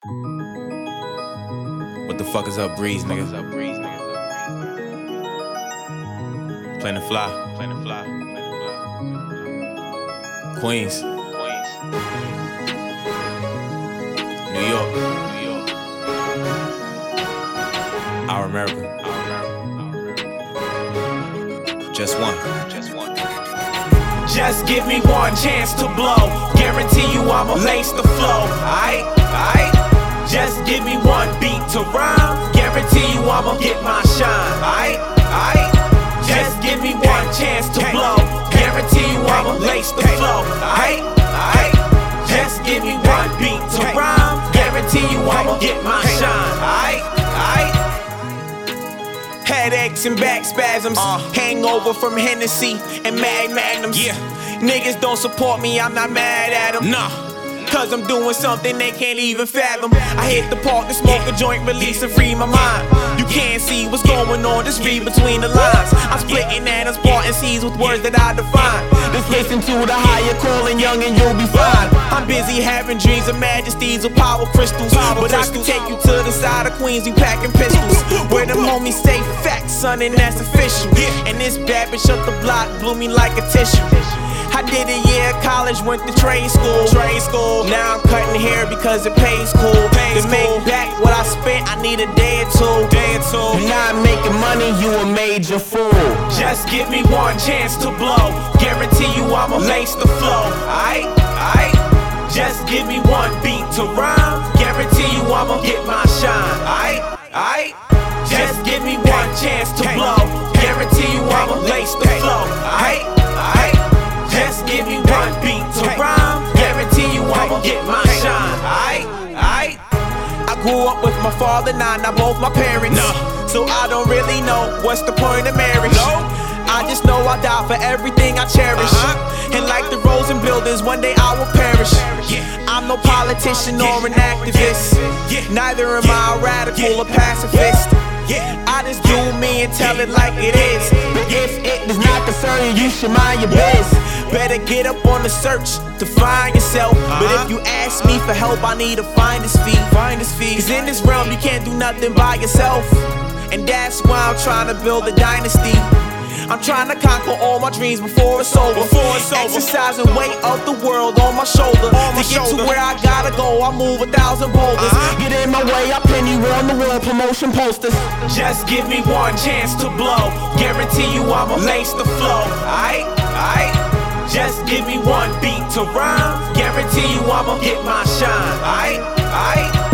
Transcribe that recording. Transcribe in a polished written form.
What the fuck is up, Breeze, nigga? Playin' the fly. Queens. New York. Our America. Just one. Just give me one chance to blow. Guarantee you I'ma lace the flow. Aight. Just give me one beat to rhyme. Guarantee you I'ma get my shine. Aight. Just give me one chance to blow. Guarantee you I'ma lace the flow. Aight. Just give me one beat to rhyme. Guarantee you I'ma get my shine. Aight. Headaches and back spasms, hangover from Hennessy and Magnums. Niggas don't support me, I'm not mad at them. Cause I'm doing something they can't even fathom. I hit the park to smoke a joint, release and free my mind. You can't see what's going on, just read between the lines. I'm splitting atoms, parting seeds with words that I define. Just listen to the higher calling, young, and you'll be fine. I'm busy having dreams of majesties with power crystals. But I can take you to the side of Queens, we packing pistols. Where them homies say facts, son, and that's official. And this bad bitch up the block blew me like a tissue. I did a year of college, went to trade school. Now I'm cutting hair because it pays cool. To make back what I spent, I need a day or two. Not making money, you a major fool. Just give me one chance to blow. Guarantee you I'ma lace the flow. Aight. Just give me one beat to rhyme. Guarantee you I'ma get my shine. Aight. Just give me one chance to blow. Guarantee you I'ma lace the flow. Aight. Just give me one beat to rhyme. Guarantee you I'ma get my shine. Aight. I grew up with my father, not both my parents. So I don't really know what's the point of marriage. I just know I die for everything I cherish. And like the roads and buildings, one day I will perish. I'm no politician or an activist. Neither am I a radical or pacifist. I just do me and tell it like it is. If it does not concern you, you should mind your biz. Better get up on the search to find yourself. But if you ask me for help, I need a finder's fee. Cause in this realm you can't do nothing by yourself. And that's why I'm trying to build a dynasty. I'm trying to conquer all my dreams before it's over. Exercising weight of the world on my shoulder. To get to where I gotta go, I move 1,000 boulders. Get in my way, I pin you on the wall, promotion posters. Just give me one chance to blow. Guarantee you I'ma lace the flow. Aight. Just give me one beat to rhyme. Guarantee you I'ma get my shine. Aight.